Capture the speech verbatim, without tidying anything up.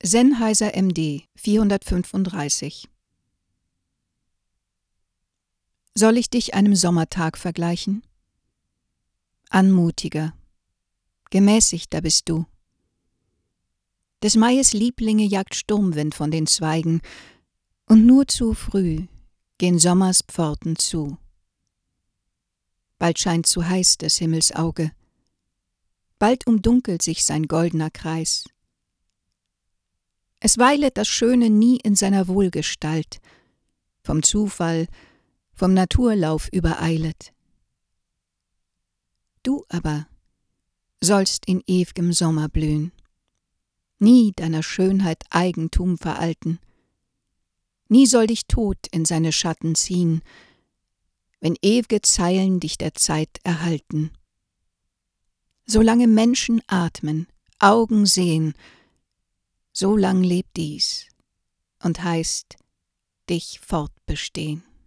Sennheiser M D vierhundertfünfunddreißig. Soll ich dich einem Sommertag vergleichen? Anmutiger, gemäßigter bist du. Des Maies Lieblinge jagt Sturmwind von den Zweigen, und nur zu früh gehen Sommers Pforten zu. Bald scheint zu heiß des Himmels Auge, bald umdunkelt sich sein goldener Kreis. Es weilet das Schöne nie in seiner Wohlgestalt, vom Zufall, vom Naturlauf übereilet. Du aber sollst in ew'gem Sommer blühen, nie deiner Schönheit Eigentum veralten, nie soll dich Tod in seine Schatten ziehen, wenn ew'ge Zeilen dich der Zeit erhalten. Solange Menschen atmen, Augen sehen, so lang lebt dies und heißt dich fortbestehen.